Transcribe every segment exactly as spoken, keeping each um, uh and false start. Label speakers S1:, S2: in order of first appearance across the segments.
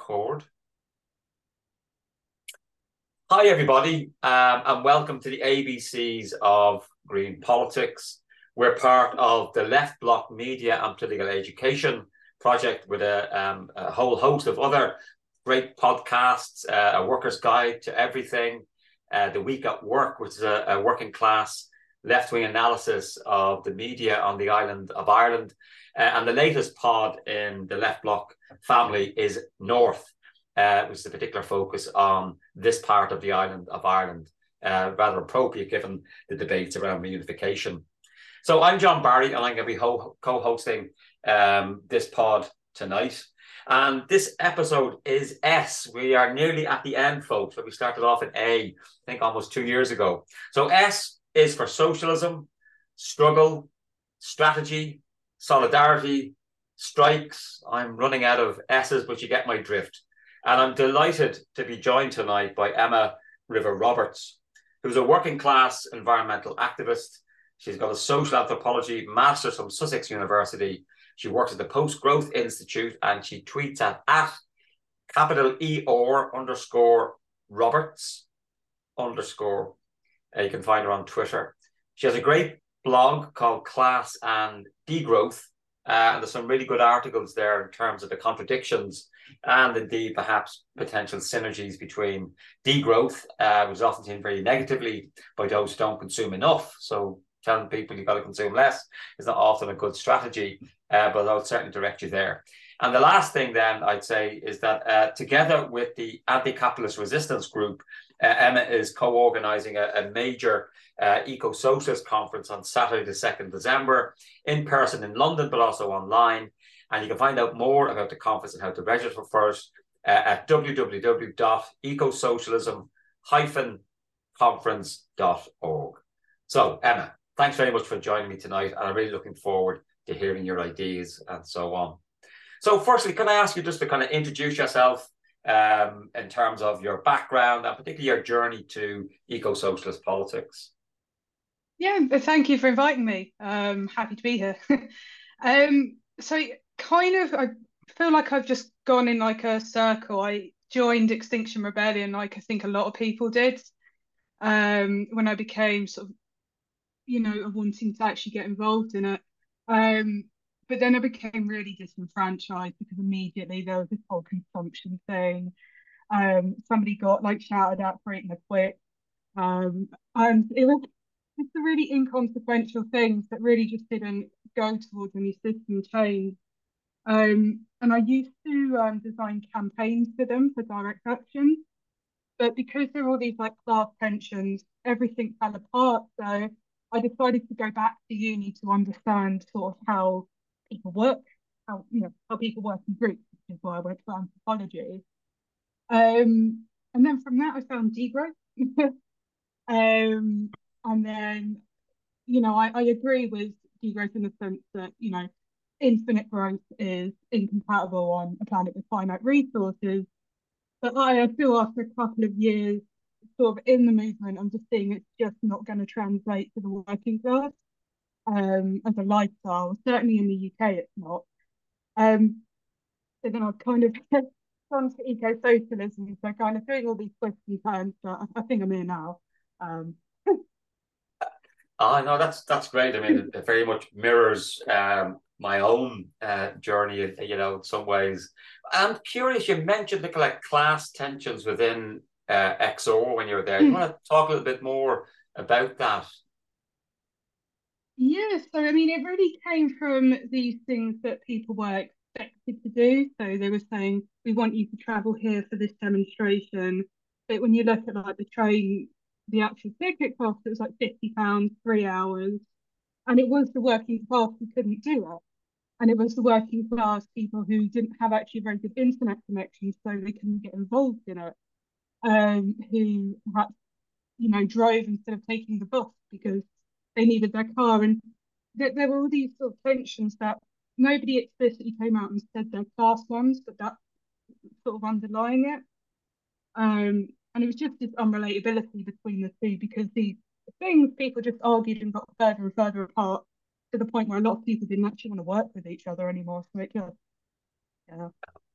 S1: record. Hi, everybody, um, and welcome to the A B Cs of Green Politics. We're part of the Left Bloc Media and Political Education project with a, um, a whole host of other great podcasts, uh, A Worker's Guide to Everything, uh, The Week at Work, which is a, a working class left-wing analysis of the media on the island of Ireland. Uh, and the latest pod in the Left Bloc family is North, uh, which is a particular focus on this part of the island of Ireland, uh, rather appropriate given the debates around reunification. So I'm John Barry, and I'm going to be ho- co-hosting um, this pod tonight. And this episode is S. We are nearly at the end, folks, but we started off at A, I think almost two years ago. So S is for socialism, struggle, strategy, solidarity, strikes. I'm running out of S's, but you get my drift. And I'm delighted to be joined tonight by Emma River Roberts, who's a working class environmental activist. She's got a social anthropology master's from Sussex University. She works at the Post Growth Institute, and she tweets at, at capital E or underscore Roberts underscore. Uh, you can find her on Twitter. She has a great blog called Class and Degrowth, uh, and there's some really good articles there in terms of the contradictions and indeed perhaps potential synergies between degrowth, uh, which is often seen very negatively by those who don't consume enough. So telling people you've got to consume less is not often a good strategy, uh, but I would certainly direct you there. And the last thing then I'd say is that uh, together with the Anti-Capitalist Resistance Group, uh, Emma is co-organising a, a major uh, eco-socialist conference on Saturday the second of December, in person in London, but also online. And you can find out more about the conference and how to register for it uh, at w w w dot eco socialism dash conference dot org. So, Emma, thanks very much for joining me tonight, and I'm really looking forward to hearing your ideas and so on. So firstly, can I ask you just to kind of introduce yourself um, in terms of your background and particularly your journey to eco-socialist politics?
S2: Yeah, thank you for inviting me. Um, happy to be here. um, so kind of, I feel like I've just gone in like a circle. I joined Extinction Rebellion, like I think a lot of people did, um, when I became sort of, you know, wanting to actually get involved in it. Um, but then I became really disenfranchised because immediately there was this whole consumption thing. Um, somebody got like shouted at for eating a Twix. Um, and it was just the really inconsequential things that really just didn't go towards any system change. Um, and I used to um, design campaigns for them for direct action, but because there were all these like class tensions, everything fell apart. So I decided to go back to uni to understand sort of how people work, how you know how people work in groups, which is why I went for anthropology. Um, and then from that, I found degrowth. um, and then you know, I, I agree with degrowth in the sense that, you know, infinite growth is incompatible on a planet with finite resources. But I, I feel after a couple of years sort of in the movement, I'm just seeing it's just not going to translate to the working class um, as a lifestyle. Certainly in the U K, it's not. Um, so then I've kind of gone to eco-socialism. So kind of doing all these twists and turns, but I, I think I'm here now. Um,
S1: Ah, no, that's that's great. I mean, it, it very much mirrors um, my own uh, journey, you know, in some ways. I'm curious, you mentioned the like class tensions within uh, X O when you were there. Do you want to talk a little bit more about that?
S2: Yeah, so I mean, it really came from these things that people were expected to do. So they were saying, we want you to travel here for this demonstration. But when you look at like the train, the actual ticket cost, it was like fifty pounds, three hours. And it was the working class who couldn't do it. And it was the working class people who didn't have actually very good internet connections, so they couldn't get involved in it. Um, who perhaps you know, drove instead of taking the bus because they needed their car. And there, there were all these sort of tensions that nobody explicitly came out and said they're class ones, but that's sort of underlying it. Um, and it was just this unrelatability between the two because these things people just argued and got further and further apart to the point where a lot of people didn't actually want to work with each other anymore. So it just, yeah.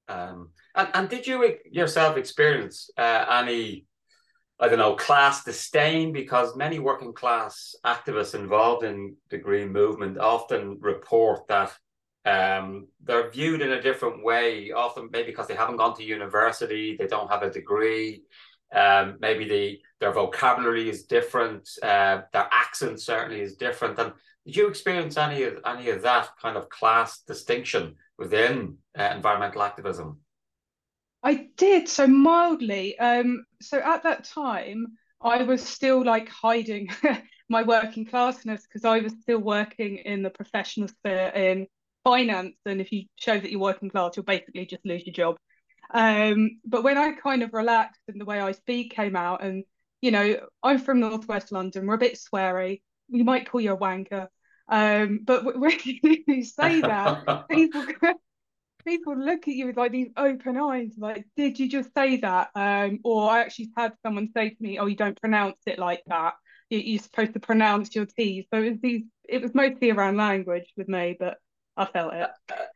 S1: Um, and, and did you yourself experience uh, any, I don't know, class disdain? Because many working class activists involved in the Green movement often report that um, they're viewed in a different way, often maybe because they haven't gone to university, they don't have a degree, um, maybe the, their vocabulary is different, uh, their accent certainly is different. And did you experience any of, any of that kind of class distinction within uh, environmental activism?
S2: I did, so mildly. Um, so at that time, I was still like hiding my working classness because I was still working in the professional sphere in finance. And if you show that you're working class, you'll basically just lose your job. Um, but when I kind of relaxed and the way I speak came out, and you know, I'm from Northwest London, we're a bit sweary. We might call you a wanker. Um, but when you say that, people people look at you with like these open eyes, like, did you just say that? Um, or I actually had someone say to me, "Oh, you don't pronounce it like that. You, you're supposed to pronounce your T's." So it was these. It was mostly around language with me, but I felt it.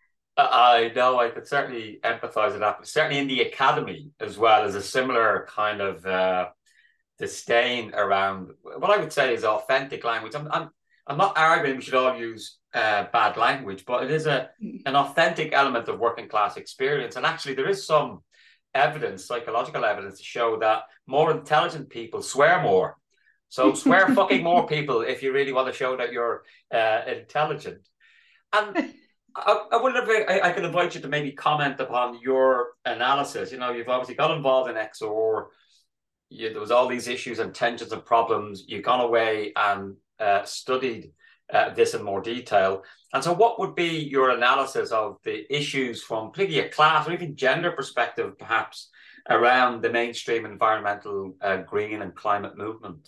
S1: I know I could certainly empathize with that, but certainly in the academy as well as a similar kind of uh, disdain around what I would say is authentic language. I'm, I'm, I'm not arguing we should all use uh, bad language, but it is a an authentic element of working class experience. And actually, there is some evidence, psychological evidence, to show that more intelligent people swear more. So swear fucking more, people, if you really want to show that you're uh, intelligent. And I, I wonder if I, I can invite you to maybe comment upon your analysis. You know, you've obviously got involved in X O R. You, there was all these issues and tensions and problems. You've gone away and uh, studied uh, this in more detail. And so what would be your analysis of the issues from particularly a class or even gender perspective, perhaps, around the mainstream environmental uh, green and climate movement?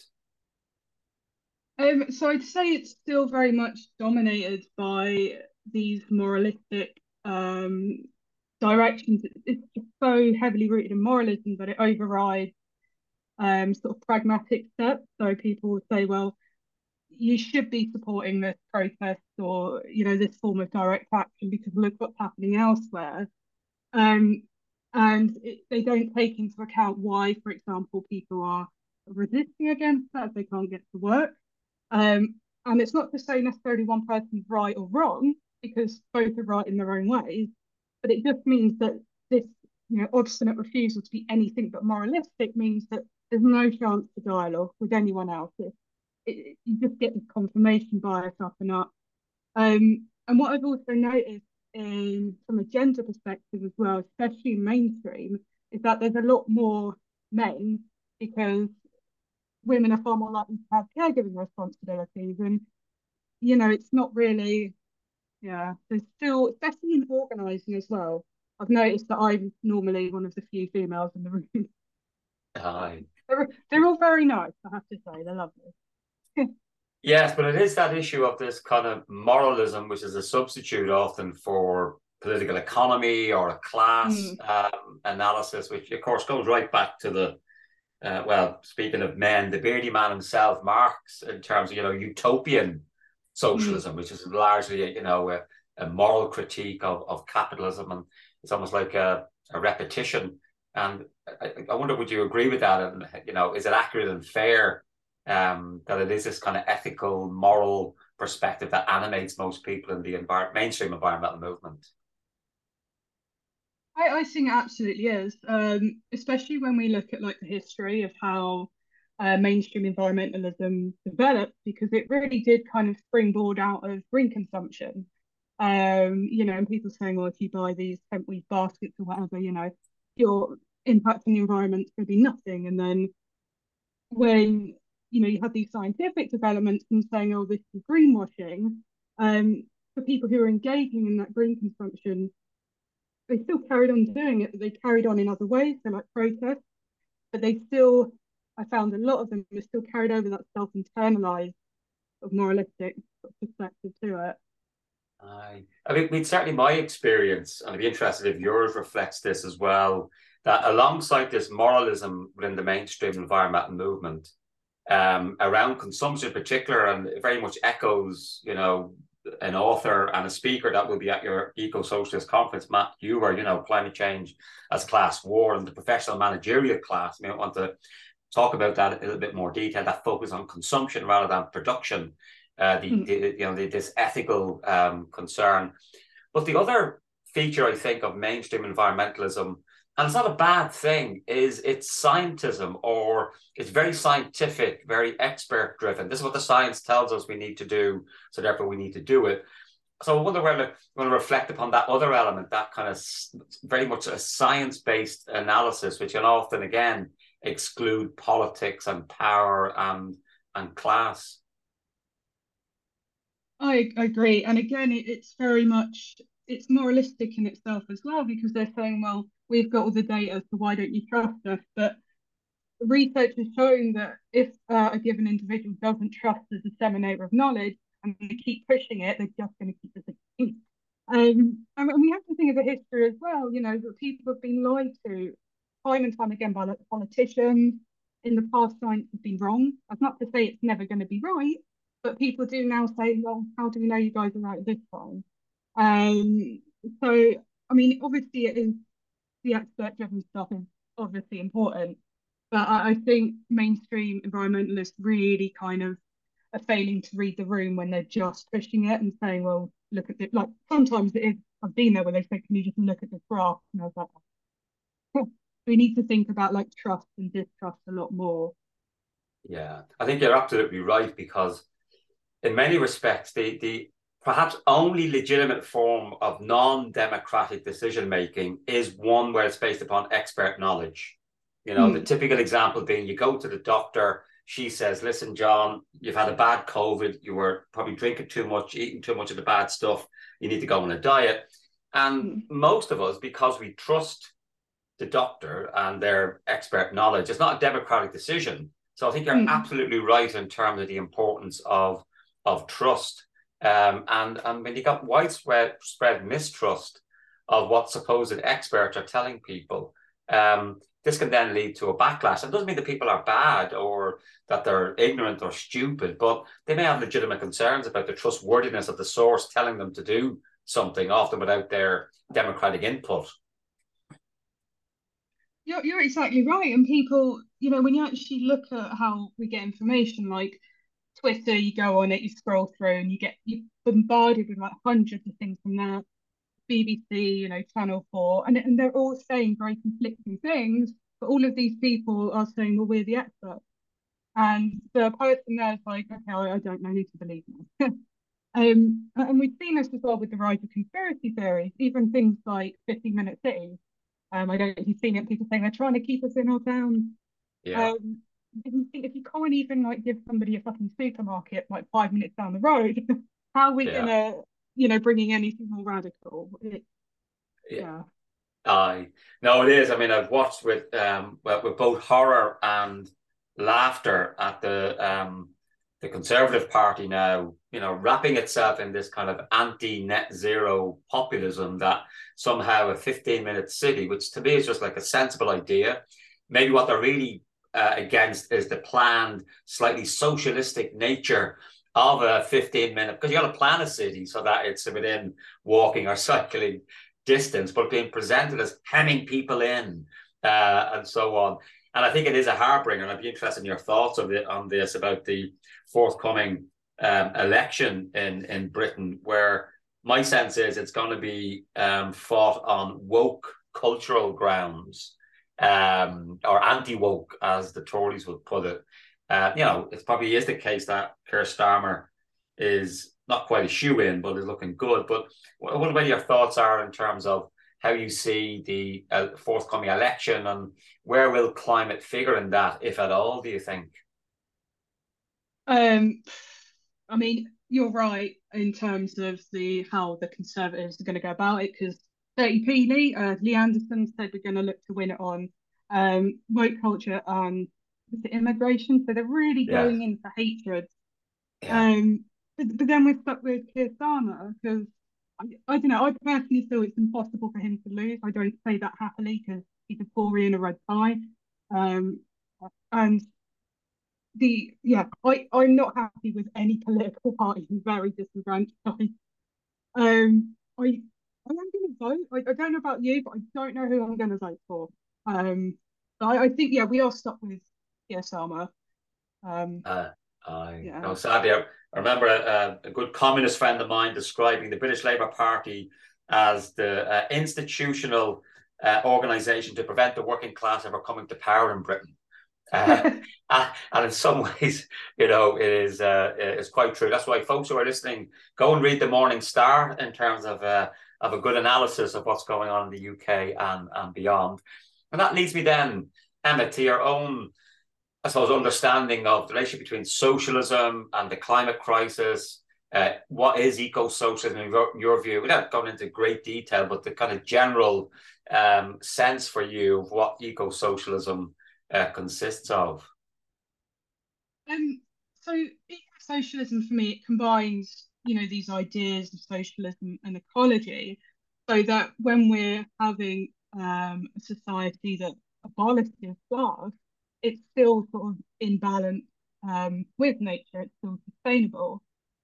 S2: Um, so I'd say it's still very much dominated by these moralistic um, directions. It's just so heavily rooted in moralism that it overrides um, sort of pragmatic steps. So people will say, well, you should be supporting this protest or, you know, this form of direct action because look what's happening elsewhere. Um, and it, they don't take into account why, for example, people are resisting against that if they can't get to work. Um, and it's not to say necessarily one person's right or wrong, because both are right in their own ways, but it just means that this, you know, obstinate refusal to be anything but moralistic means that there's no chance for dialogue with anyone else. It, it, you just get this confirmation bias up and up. Um, and what I've also noticed in from a gender perspective as well, especially in mainstream, is that there's a lot more men because women are far more likely to have caregiving responsibilities. And, you know, it's not really, yeah, there's still, especially in organising as well. I've noticed that I'm normally one of the few females in the room.
S1: Aye.
S2: They're, they're all very nice, I have to say. They're lovely.
S1: Yes, but it is that issue of this kind of moralism, which is a substitute often for political economy or a class
S2: Mm.
S1: um, analysis, which of course goes right back to the Uh, well, speaking of men, the beardy man himself, Marx, in terms of, you know, utopian socialism,
S2: Mm.
S1: which is largely, you know, a, a moral critique of, of capitalism. And it's almost like a, a repetition. And I, I wonder, would you agree with that? And, you know, is it accurate and fair um, that it is this kind of ethical, moral perspective that animates most people in the envir- mainstream environmental movement?
S2: I, I think it absolutely is, um, especially when we look at like the history of how uh, mainstream environmentalism developed, because it really did kind of springboard out of green consumption. Um, you know, and people saying, well, if you buy these hemp weed baskets or whatever, you know, your impact on the environment could be nothing. And then when, you know, you had these scientific developments and saying, oh, this is greenwashing, um, for people who are engaging in that green consumption, they still carried on doing it, but they carried on in other ways, so like protests, but they still, I found a lot of them were still carried over that self-internalized of moralistic perspective to it.
S1: I, I mean, it's certainly my experience, and I'd be interested if yours reflects this as well, that alongside this moralism within the mainstream environmental movement, um, around consumption in particular, and it very much echoes, you know, an author and a speaker that will be at your Eco-Socialist conference, Matt Ewer, you know, climate change as class war and the professional managerial class. I mean, I want to talk about that in a little bit more detail, that focus on consumption rather than production, uh, the, mm. the you know the, this ethical um, concern. But the other feature, I think, of mainstream environmentalism, and it's not a bad thing, is it's scientism, or it's very scientific, very expert driven. This is what the science tells us we need to do, so therefore we need to do it. So I wonder whether you want to reflect upon that other element, that kind of very much a science-based analysis, which can often, again, exclude politics and power and, and class.
S2: I agree. And again, it, it's very much, it's moralistic in itself as well, because they're saying, well, we've got all the data, so why don't you trust us? But research has shown that if uh, a given individual doesn't trust the disseminator of knowledge and they keep pushing it, they're just going to keep it pushing. Um, and we have to think of the history as well, you know, that people have been lied to time and time again by like, politicians. In the past, science has been wrong. That's not to say it's never going to be right, but people do now say, well, how do we know you guys are right this time? Um, so, I mean, obviously it is, the expert-driven stuff is obviously important, but I, I think mainstream environmentalists really kind of are failing to read the room when they're just pushing it and saying, well, look at it. Like sometimes it is, I've been there where they say, can you just look at this graph? And I was like, oh. We need to think about like trust and distrust a lot more.
S1: Yeah, I think you're absolutely right, because in many respects, the, the perhaps only legitimate form of non-democratic decision-making is one where it's based upon expert knowledge. You know, mm. the typical example being you go to the doctor, she says, listen, John, you've had a bad COVID, you were probably drinking too much, eating too much of the bad stuff, you need to go on a diet. And mm. most of us, because we trust the doctor and their expert knowledge, it's not a democratic decision. So I think you're mm. absolutely right in terms of the importance of, of trust. Um, and, and when you got widespread spread mistrust of what supposed experts are telling people, um, this can then lead to a backlash. It doesn't mean that people are bad or that they're ignorant or stupid, but they may have legitimate concerns about the trustworthiness of the source telling them to do something, often without their democratic input.
S2: You're, you're exactly right. And people, you know, when you actually look at how we get information, like Twitter, you go on it, you scroll through and you get you bombarded with like hundreds of things from that. B B C, you know, Channel four, and, and they're all saying very conflicting things, but all of these people are saying, well, we're the experts. And the person there is like, okay, I, I don't know who to believe now. um, and we've seen this as well with the rise of conspiracy theories, even things like fifteen minute cities. Um, I don't know if you've seen it, people saying they're trying to keep us in our towns.
S1: Yeah.
S2: Um, if you think if you can't even like give somebody a fucking supermarket like five minutes down the road, how are we yeah. gonna, you know, bringing anything more radical? It, yeah.
S1: I no, it is. I mean, I've watched with um with both horror and laughter at the um the Conservative Party now, you know, wrapping itself in this kind of anti-net zero populism that somehow a fifteen minute city, which to me is just like a sensible idea. Maybe what they're really uh, against is the planned, slightly socialistic nature of a fifteen minute, because you got to plan a city so that it's within walking or cycling distance, but being presented as hemming people in uh, and so on. And I think it is a harbinger, and I'd be interested in your thoughts of it, on this, about the forthcoming um, election in, in Britain, where my sense is it's going to be um, fought on woke cultural grounds, um, or anti-woke, as the Tories would put it. Uh, you know, it probably is the case that Keir Starmer is not quite a shoe-in, but is looking good. But what about your thoughts are in terms of how you see the uh, forthcoming election, and where will climate figure in that, if at all, do you think?
S2: Um, I mean, you're right in terms of the how the Conservatives are going to go about it, because thirty p Lee, uh, Lee Anderson said we're going to look to win it on um, woke culture and immigration. So they're really
S1: yeah.
S2: going in for hatred.
S1: Yeah.
S2: Um, but, but then we're stuck with Keir Starmer, because I, I don't know, I personally feel it's impossible for him to lose. I don't say that happily, because he's a Tory in a red tie. Um, and the yeah, I I'm not happy with any political party. I'm very disenfranchised. Um, I I am going to vote. I, I don't know about you, but I don't know who I'm going to vote for. Um, so I, I think yeah, we are stuck with Keir Starmer. Um,
S1: Uh, I
S2: yeah.
S1: no, sadly, I, I remember a, a good communist friend of mine describing the British Labour Party as the uh, institutional uh, organisation to prevent the working class ever coming to power in Britain. Uh, and in some ways, you know, it is uh, it's quite true. That's why folks who are listening, go and read the Morning Star in terms of uh, of a good analysis of what's going on in the U K and and beyond. And that leads me then, Emma, to your own, I suppose, understanding of the relationship between socialism and the climate crisis. Uh, what is eco-socialism in your, your view, without going into great detail, but the kind of general um, sense for you of what eco-socialism uh, consists of?
S2: Um, so socialism for me, it combines, you know, these ideas of socialism and ecology, so that when we're having um, a society that abolishes class, it's still sort of in balance um, with nature. It's still sustainable.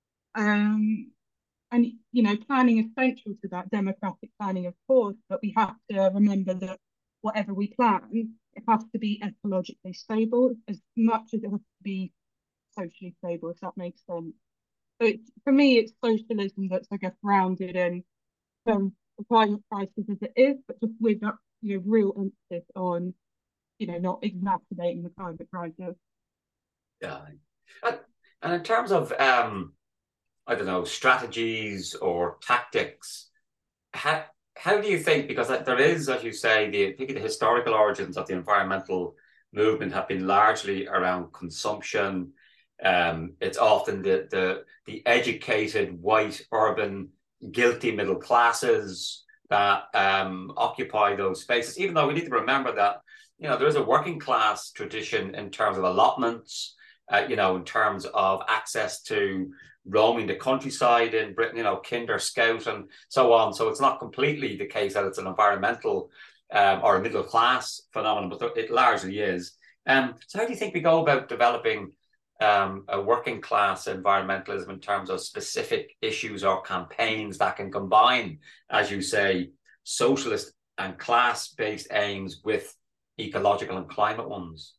S2: Um, and you know, planning is central to that, democratic planning, of course, but we have to remember that whatever we plan, it has to be ecologically stable as much as it has to be socially stable, if that makes sense. So it's, for me, it's socialism that's, I guess, grounded in um, the climate crisis as it is, but just with that, you know, real emphasis on, you know, not exacerbating the climate crisis.
S1: Yeah. And, and in terms of, um, I don't know, strategies or tactics, how, how do you think, because there is, as you say, the, the historical origins of the environmental movement have been largely around consumption. Um, it's often the, the, the educated, white, urban, guilty middle classes that um, occupy those spaces, even though we need to remember that, you know, there is a working class tradition in terms of allotments, uh, you know, in terms of access to roaming the countryside in Britain, you know, Kinder Scout and so on. So it's not completely the case that it's an environmental um, or a middle class phenomenon, but it largely is. Um, so how do you think we go about developing um, a working class environmentalism in terms of specific issues or campaigns that can combine, as you say, socialist and class-based aims with ecological and climate ones?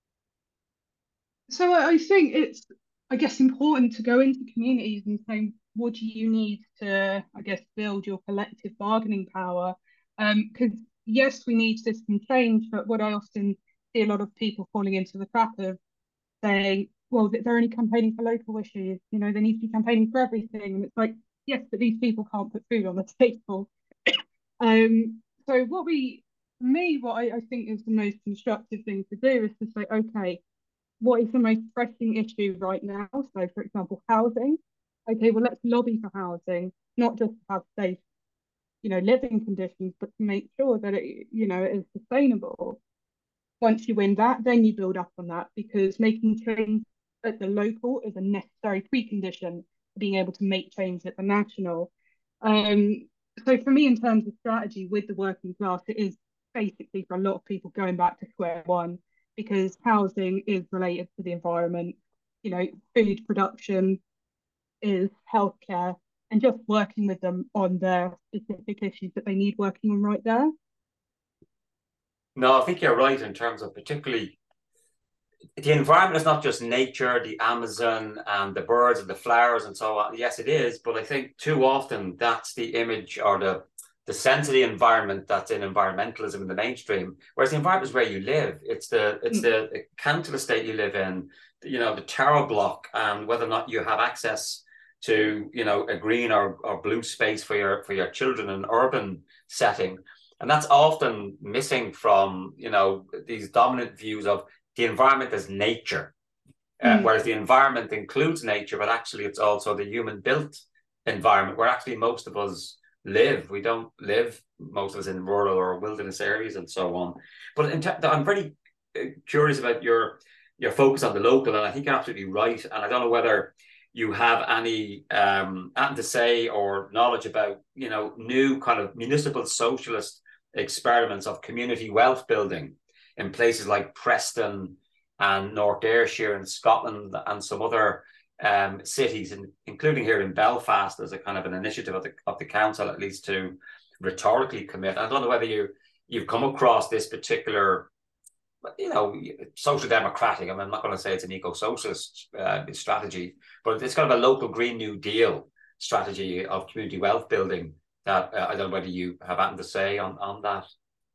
S2: So I think it's, I guess, important to go into communities and say, what do you need to, I guess, build your collective bargaining power? Because um, yes, we need system change, but what I often see a lot of people falling into the trap of saying, well, they're only campaigning for local issues, you know, they need to be campaigning for everything. And it's like, yes, but these people can't put food on the table. um, so what we, for me, what I, I think is the most constructive thing to do is to say, okay, what is the most pressing issue right now? So, for example, housing. Okay, well, let's lobby for housing, not just to have safe, you know, living conditions, but to make sure that it, you know, it is sustainable. Once you win that, then you build up on that, because making change at the local is a necessary precondition for being able to make change at the national. Um, so for me, in terms of strategy with the working class, it is basically for a lot of people going back to square one, because housing is related to the environment, you know, food production is healthcare, and just working with them on their specific issues that they need working on right there.
S1: No, I think you're right in terms of particularly the environment is not just nature, the Amazon and the birds and the flowers and so on. Yes, it is, but I think too often that's the image or the the sense of the environment that's in environmentalism in the mainstream. Whereas the environment is where you live. It's the it's mm. the, the council estate you live in, you know, the tower block, and whether or not you have access to, you know, a green or, or blue space for your for your children in an urban setting. And that's often missing from, you know, these dominant views of the environment as nature, uh, mm. whereas the environment includes nature, but actually it's also the human-built environment where actually most of us live. We don't live, most of us, in rural or wilderness areas and so on. But in I'm very curious about your your focus on the local, and I think you're absolutely right. And I don't know whether you have any um, anything to say or knowledge about, you know, new kind of municipal socialist experiments of community wealth building in places like Preston, and North Ayrshire and Scotland and some other um, cities, in, including here in Belfast, as a kind of an initiative of the of the council, at least to rhetorically commit. I don't know whether you you've come across this particular, you know, social democratic. I mean, I'm not going to say it's an eco-socialist uh, strategy, but it's kind of a local Green New Deal strategy of community wealth building. That uh, I don't know whether you have anything to say on on that.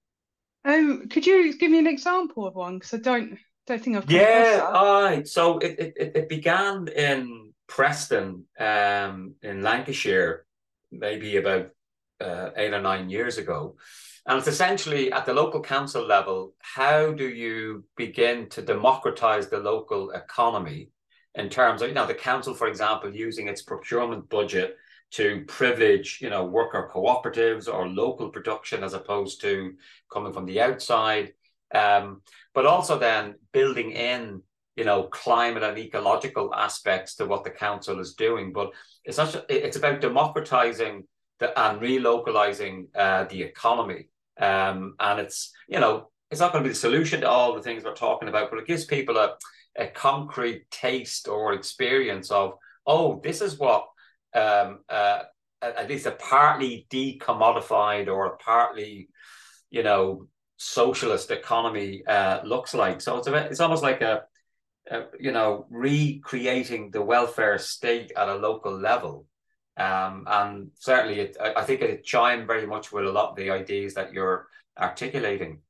S2: Um, could you give me an example of one? Because I don't don't think I've come across
S1: Yeah,
S2: that.
S1: all right. So it, it, it began in Preston, um, in Lancashire, maybe about uh, eight or nine years ago. And it's essentially at the local council level, how do you begin to democratize the local economy in terms of, you know, the council, for example, using its procurement budget to privilege, you know, worker cooperatives or local production as opposed to coming from the outside. Um, but also then building in, you know, climate and ecological aspects to what the council is doing. But it's not, it's about democratizing the, and relocalizing uh, the economy. Um, and it's, you know, it's not going to be the solution to all the things we're talking about, but it gives people a, a concrete taste or experience of, oh, this is what um, uh, at least a partly decommodified or a partly, you know, socialist economy uh, looks like. So it's a, it's almost like a, a, you know, recreating the welfare state at a local level. Um, and certainly, it, I, I think it chimed very much with a lot of the ideas that you're articulating.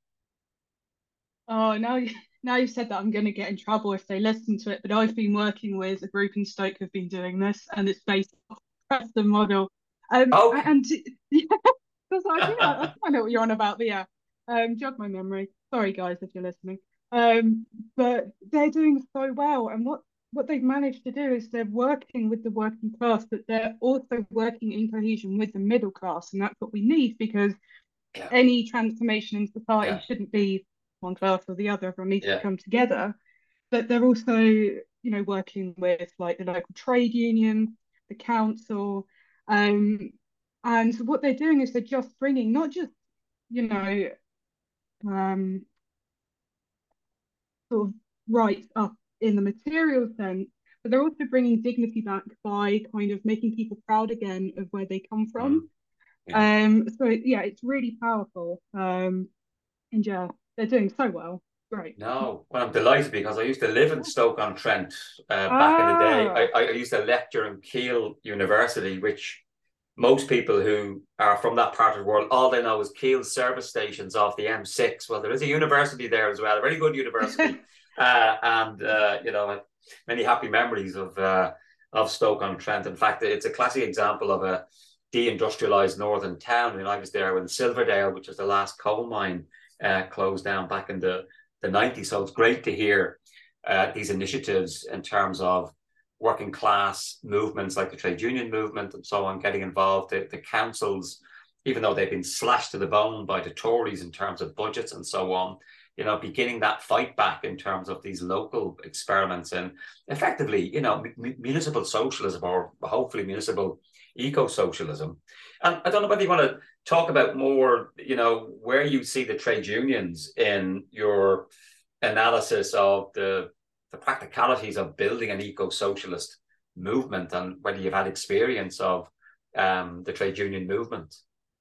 S2: Oh, now you now you've said that, I'm going to get in trouble if they listen to it. But I've been working with a group in Stoke who've been doing this, and it's based on the Preston model. Um,
S1: Okay.
S2: and yeah, because I think I, I think I know what you're on about. But yeah, um, jog my memory. Sorry, guys, if you're listening. Um, but they're doing so well, and what what they've managed to do is they're working with the working class, but they're also working in cohesion with the middle class, and that's what we need because
S1: Yeah.
S2: any transformation in society
S1: Yeah.
S2: shouldn't be one class or the other. Everyone needs to
S1: Yeah.
S2: come together. But they're also, you know, working with like the local trade union, the council, um, and what they're doing is they're just bringing not just, you know, um, sort of rights up in the material sense, but they're also bringing dignity back by kind of making people proud again of where they come from.
S1: Mm, yeah.
S2: Um, so yeah, it's really powerful. Um, and yeah, they're doing so well. Great.
S1: No, well, I'm delighted because I used to live in Stoke-on-Trent uh, back in the day. I,
S2: Ah,
S1: I used to lecture in Keele University, which most people who are from that part of the world, all they know is Keele service stations off the M six. Well, there is a university there as well, a very good university, uh, and uh, you know, many happy memories of uh, of Stoke-on-Trent. In fact, it's a classic example of a deindustrialized northern town. I mean, I was there when Silverdale, which was the last coal mine, uh, closed down back in the the nineties. So it's great to hear uh, these initiatives in terms of working class movements like the trade union movement and so on getting involved. The, the councils, even though they've been slashed to the bone by the Tories in terms of budgets and so on, you know, beginning that fight back in terms of these local experiments and effectively, you know, m- municipal socialism or hopefully municipal eco-socialism. And I don't know whether you want to talk about more, you know, where you see the trade unions in your analysis of the the practicalities of building an eco-socialist movement and whether you've had experience of um, the trade union movement.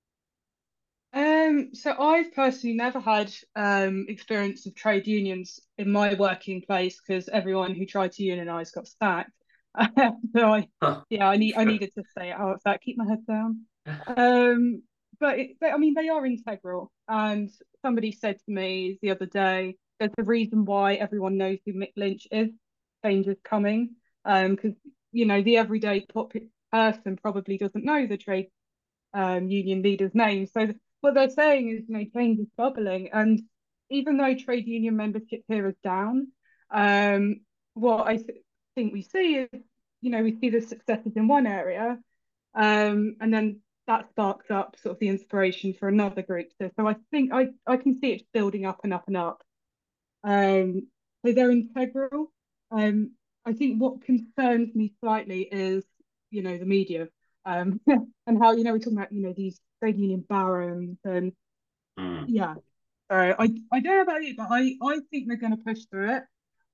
S2: um, so I've personally never had um experience of trade unions in my working place because everyone who tried to unionize got sacked. So I,
S1: Huh.
S2: yeah, I need I needed to stay out of that, keep my head down. Um, but it, they, I mean, they are integral. And somebody said to me the other day, there's a reason why everyone knows who Mick Lynch is. Change is coming. Um, because you know the everyday pop person probably doesn't know the trade um, union leaders' names. So th- what they're saying is, you know, change is bubbling. And even though trade union membership here is down, um, what I th- think we see is, you know, we see the successes in one area, um, and then that sparks up sort of the inspiration for another group. So, so I think I, I can see it building up and up and up. Um, so they're integral. Um, I think what concerns me slightly is, you know, the media, um, and how, you know, we're talking about, you know, these trade union barons and
S1: Mm.
S2: yeah. So I, I don't know about you, but I, I think they're going to push through it.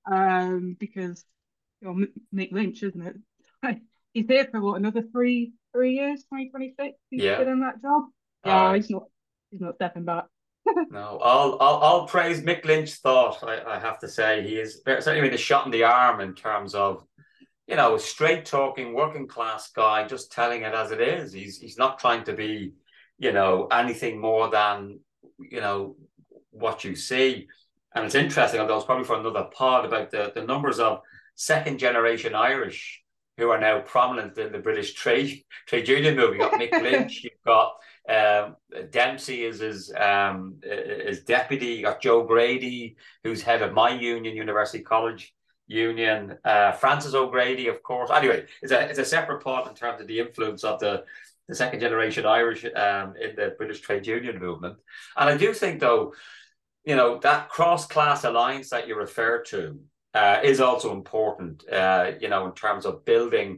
S2: um, because well, Mick Lynch, isn't it? He's here for what, another three three years, twenty twenty-six. He's
S1: Yeah.
S2: still in that job. Yeah,
S1: Uh,
S2: he's not he's not stepping back.
S1: no, I'll, I'll I'll praise Mick Lynch's thought. I, I have to say he is certainly made a shot in the arm in terms of, you know, straight talking working class guy, just telling it as it is. He's he's not trying to be, you know, anything more than, you know, what you see. And it's interesting, although it's probably for another pod, about the, the numbers of second generation Irish who are now prominent in the British trade trade union movement. You've got Mick Lynch, you've got um, Dempsey is his, um, his deputy, you got Joe Grady, who's head of my union, University College Union, uh, Francis O'Grady, of course. Anyway, it's a it's a separate part in terms of the influence of the, the second generation Irish um, in the British trade union movement. And I do think, though, you know, that cross-class alliance that you refer to uh, is also important, uh, you know, in terms of building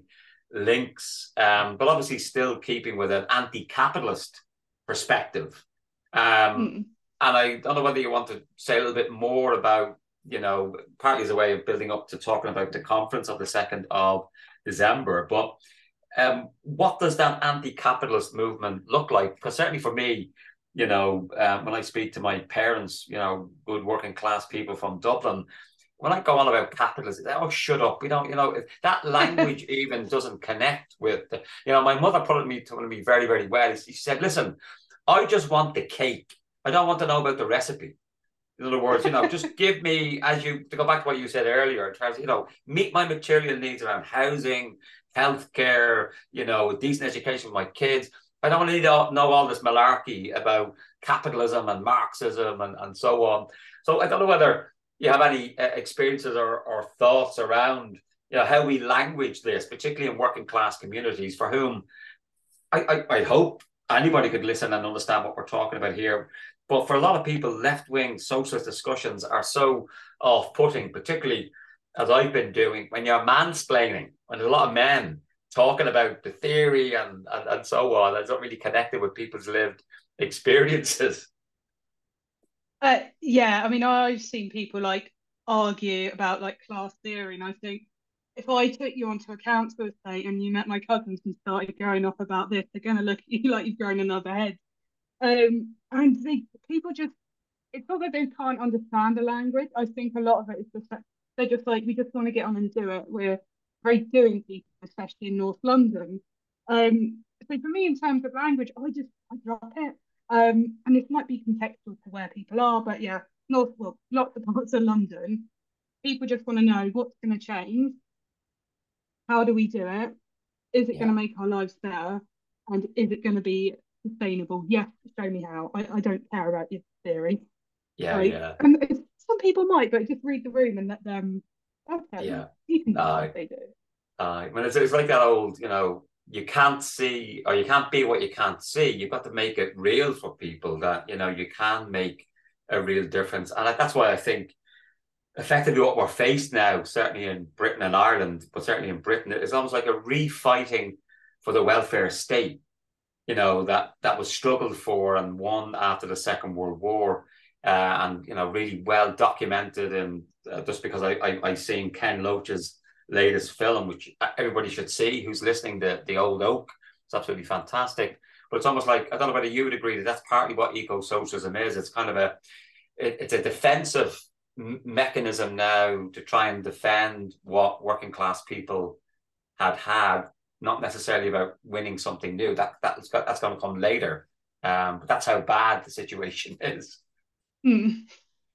S1: links, um, but obviously still keeping with an anti-capitalist perspective. Um,
S2: Mm.
S1: and I don't know whether you want to say a little bit more about, you know, partly as a way of building up to talking about the conference of the second of December, but um, what does that anti-capitalist movement look like? Because certainly for me, you know, um, when I speak to my parents, you know, good working class people from Dublin, when I go on about capitalism, they, oh, shut up. We don't, you know, that language even doesn't connect with, the, you know, my mother put it me, told me very, very well. She said, listen, I just want the cake. I don't want to know about the recipe. In other words, you know, just give me, as you, to go back to what you said earlier, in terms of, you know, meet my material needs around housing, healthcare, you know, decent education for my kids. I don't need to know all this malarkey about capitalism and Marxism and, and so on. So I don't know whether you have any uh, experiences or, or thoughts around, you know, how we language this, particularly in working class communities for whom I, I, I hope anybody could listen and understand what we're talking about here. But for a lot of people, left-wing socialist discussions are so off-putting, particularly as I've been doing, when you're mansplaining, when there's a lot of men talking about the theory and, and, and so on, that's not really connected with people's lived experiences.
S2: Uh, yeah, I mean, I've seen people like argue about like class theory, and I think if I took you onto a council estate and you met my cousins and started going off about this, they're going to look at you like you've grown another head. Um, and they, people just, it's not that they can't understand the language. I think a lot of it is just that they're just like, we just want to get on and do it. We're very doing people, especially in North London. Um, so for me, in terms of language, I just I drop it. Um, and it might be contextual to where people are, but yeah, North, well, lots of parts of London, people just want to know what's going to change. How do we do it? Is it
S1: Yeah.
S2: going to make our lives better? And is it going to be sustainable? Yes, show me how. I, I don't care about your theory.
S1: Yeah,
S2: Like,
S1: yeah,
S2: and it's, some people might, but just read the room and let them. Okay,
S1: yeah.
S2: you can do
S1: Uh,
S2: what they do.
S1: uh, I mean, it's, it's like that old, you know, you can't see or you can't be what you can't see. You've got to make it real for people that, you know, you can make a real difference. And that's why I think effectively what we're faced now, certainly in Britain and Ireland, but certainly in Britain, is almost like a refighting for the welfare state, you know, that that was struggled for and won after the Second World War, uh, and, you know, really well documented. And uh, just because I, I, I seen Ken Loach's latest film, which everybody should see who's listening, to The Old Oak. It's absolutely fantastic. But it's almost like, I don't know whether you would agree that that's partly what eco-socialism is. It's kind of a, it, it's a defensive mechanism now to try and defend what working class people had had, not necessarily about winning something new. That that's that's going to come later. Um, but that's how bad the situation is.
S2: Mm.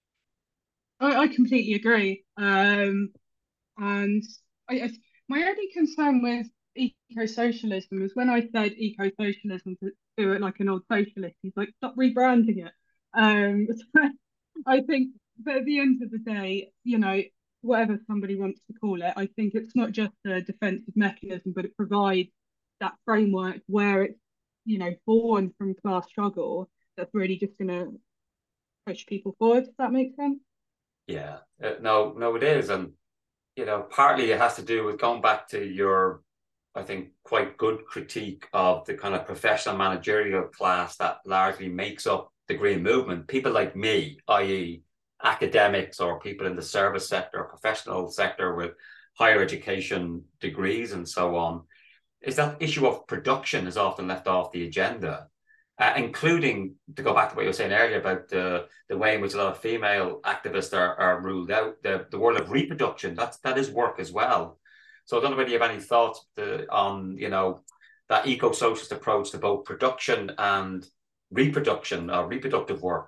S2: I, I completely agree. Um, and I, I, my only concern with eco-socialism is when I said eco-socialism to, to it like an old socialist, he's like, stop rebranding it. Um, so I think, but at the end of the day, you know, whatever somebody wants to call it, I think it's not just a defensive mechanism, but it provides that framework where it's, you know, born from class struggle that's really just going to push people forward. Does that make sense?
S1: Yeah, uh, no, no, it is, and you know, partly it has to do with going back to your, I think, quite good critique of the kind of professional managerial class that largely makes up the Green Movement. People like me, that is, academics or people in the service sector, professional sector with higher education degrees and so on, is that issue of production is often left off the agenda, uh, including, to go back to what you were saying earlier about the, the way in which a lot of female activists are, are ruled out, the, the world of reproduction, that's, that is work as well. So I don't know whether you have any thoughts to, on, you know, that eco-socialist approach to both production and reproduction or reproductive work.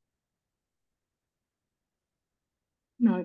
S2: No.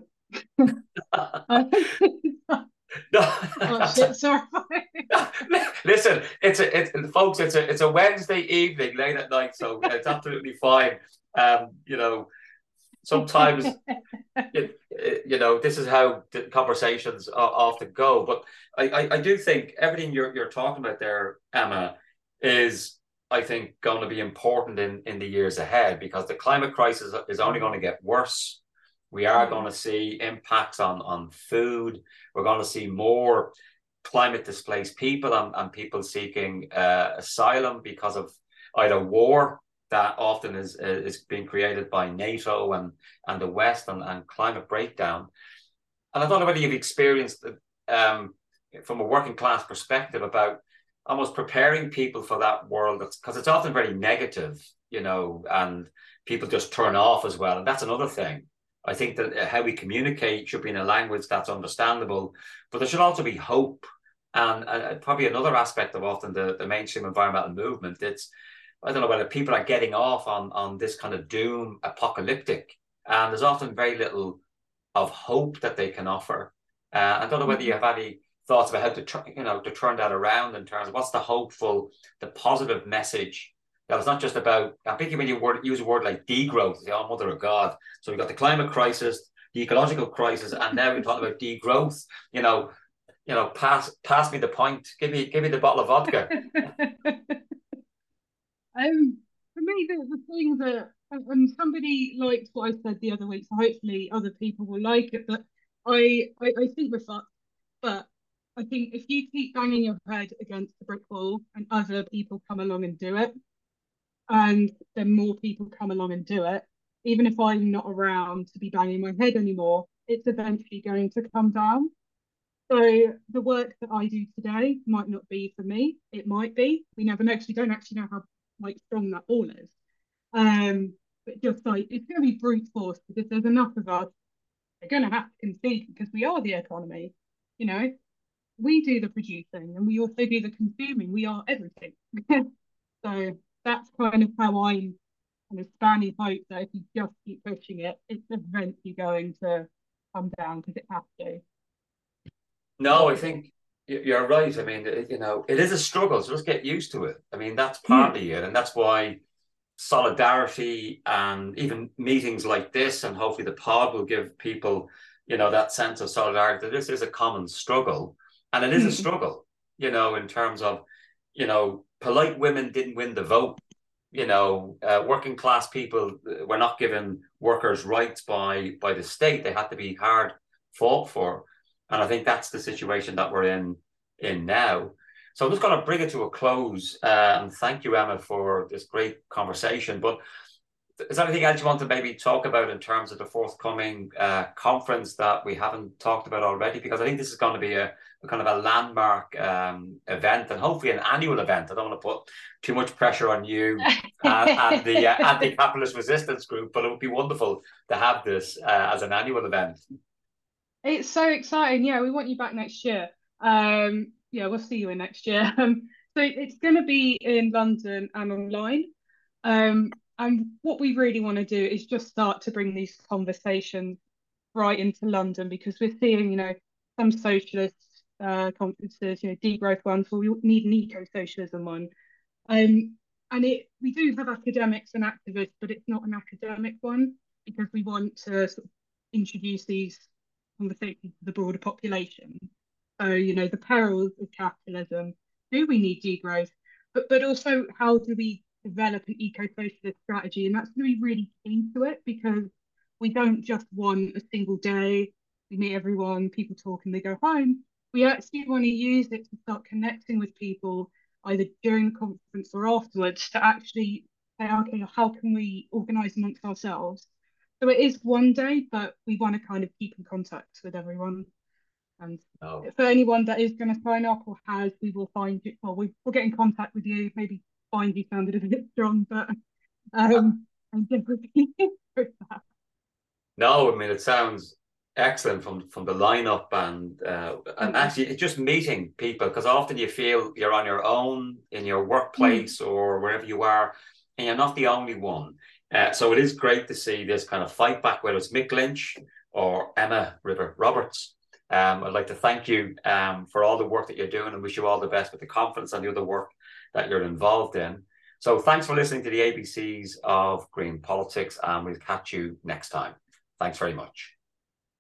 S1: No.
S2: Oh shit! Sorry.
S1: Listen, it's a, it's folks. It's a, it's a Wednesday evening, late at night, so it's absolutely fine. Um, you know, sometimes, you, you know, this is how the conversations often go. But I, I, I do think everything you're you're talking about there, Emma, is I think going to be important in in the years ahead, because the climate crisis is only going to get worse. We are going to see impacts on, on food. We're going to see more climate displaced people and, and people seeking uh, asylum because of either war that often is is being created by NATO and, and the West, and, and climate breakdown. And I don't know whether you've experienced um, from a working class perspective about almost preparing people for that world, because it's often very negative, you know, and people just turn off as well. And that's another thing. I think that how we communicate should be in a language that's understandable, but there should also be hope. And uh, probably another aspect of often the, the mainstream environmental movement, it's, I don't know whether people are getting off on, on this kind of doom apocalyptic, and there's often very little of hope that they can offer. Uh, I don't know whether you have any thoughts about how to, you know, to turn that around in terms of what's the hopeful, the positive message. That it's not just about, I think when you word, use a word like degrowth, you know, mother of God. So we've got the climate crisis, the ecological crisis, and now we're talking about degrowth. You know, you know, pass pass me the pint. Give me give me the bottle of vodka.
S2: um, for me, the, the thing that, and somebody liked what I said the other week, so hopefully other people will like it. But I, I, I think we're fucked. But I think if you keep banging your head against the brick wall and other people come along and do it, and then more people come along and do it, even if I'm not around to be banging my head anymore, it's eventually going to come down. So the work that I do today might not be for me. It might be. We never know, because we don't actually know how like strong that ball is. Um, but just like it's going to be brute force, because there's enough of us. They're going to have to concede, because we are the economy. You know, we do the producing and we also do the consuming. We are everything. So that's kind of how I'm kind of standing hope that if you just keep pushing it, it's eventually going to come down, because it has to.
S1: No, I think you're right. I mean, you know, it is a struggle, so just get used to it. I mean, that's partly mm. it, and that's why solidarity and even meetings like this, and hopefully the pod will give people, you know, that sense of solidarity. This is a common struggle, and it is mm. a struggle, you know, in terms of, you know, polite women didn't win the vote. You know, uh, working class people were not given workers' rights by by the state. They had to be hard fought for. And I think that's the situation that we're in in now. So I'm just going to bring it to a close. Uh, and thank you, Emma, for this great conversation. But is there anything else you want to maybe talk about in terms of the forthcoming uh, conference that we haven't talked about already? Because I think this is going to be a, a kind of a landmark um, event, and hopefully an annual event. I don't want to put too much pressure on you uh, and the uh, anti-capitalist resistance group, but it would be wonderful to have this uh, as an annual event.
S2: It's so exciting. Yeah, we want you back next year. Um, yeah, we'll see you in next year. Um, so it's going to be in London and online. Um, and what we really want to do is just start to bring these conversations right into London, because we're seeing, you know, some socialist uh, conferences, you know, degrowth ones, so we need an eco-socialism one. Um, and it we do have academics and activists, but it's not an academic one, because we want to sort of introduce these conversations to the broader population. So, you know, the perils of capitalism, do we need degrowth? But but also, how do we develop an eco-socialist strategy? And that's going to be really key to it, because we don't just want a single day, we meet everyone, people talk and they go home. We actually want to use it to start connecting with people, either during the conference or afterwards, to actually say, okay, how can we organise amongst ourselves So it is one day, but we want to kind of keep in contact with everyone. And
S1: Oh.
S2: for anyone that is going to sign up or has, we will find you. Well, we, we'll get in contact with you. Maybe find you sounded a bit strong, but um, and give you with that.
S1: No, I mean it sounds excellent from from the lineup and uh, and
S2: Mm.
S1: actually it's just meeting people because often you feel you're on your own in your
S2: Mm.
S1: workplace or wherever you are, and you're not the only one. Uh, so it is great to see this kind of fight back, whether it's Mick Lynch or Emma River Roberts. Um, I'd like to thank you um, for all the work that you're doing and wish you all the best with the conference and the other work that you're involved in. So thanks for listening to the A B Cs of Green Politics, and we'll catch you next time. Thanks very much.